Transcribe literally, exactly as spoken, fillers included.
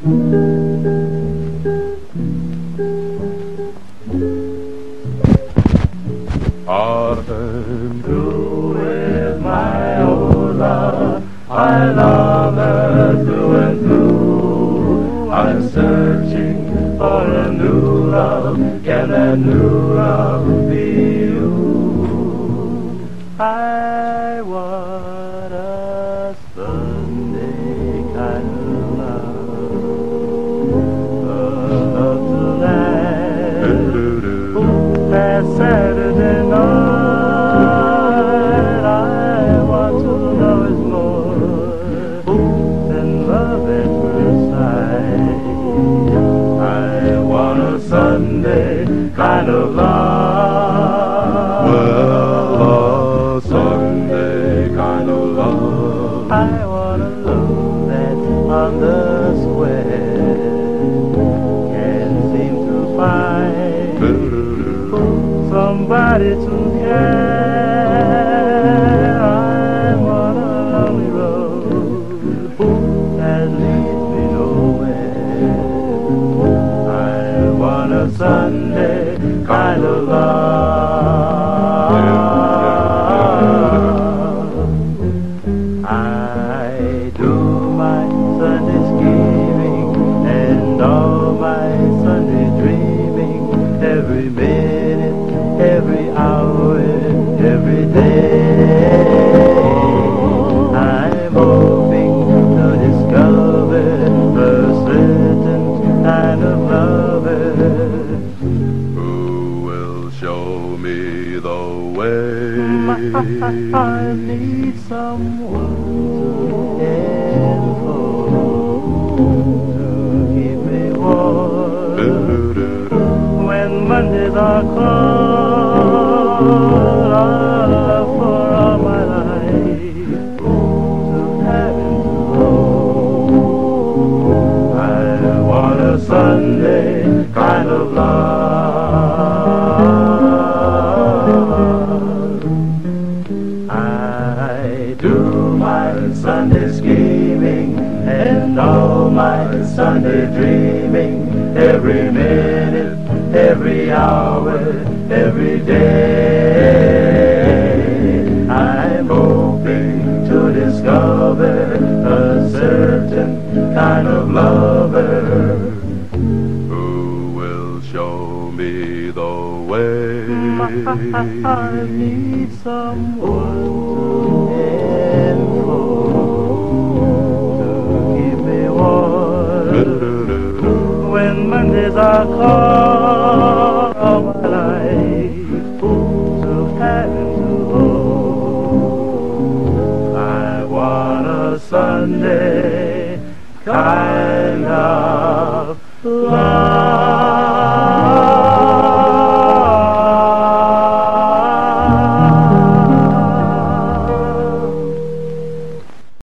I'm through with my old love. I love her through and through. I'm searching for a new love. Can that new love be you? I want a Sunday kind of love, a love to last. That Saturday night, I want to know it's more than love at first sight. I want a Sunday kind of love. Well, a Sunday kind of love. I want a love that's on the square, can't seem to find somebody to care. I'm on a lonely road that leads me nowhere. I want a Sunday kind of love. I do my Sunday scheming and all my Sunday dreaming every minute, every hour, every day. I'm hoping to discover a certain kind of lover who will show me the way. I need someone to care for, to keep me warm when Mondays are cold. I love for all my life to have him to hold. I want a Sunday kind of love. I do my Sunday scheming and all my Sunday dreaming every minute, every hour, every day. I'm hoping to discover a certain kind of lover who will show me the way. I need someone to end for, to keep me warm when Mondays are cold. All my life to have him to hold. I want a Sunday kind of love.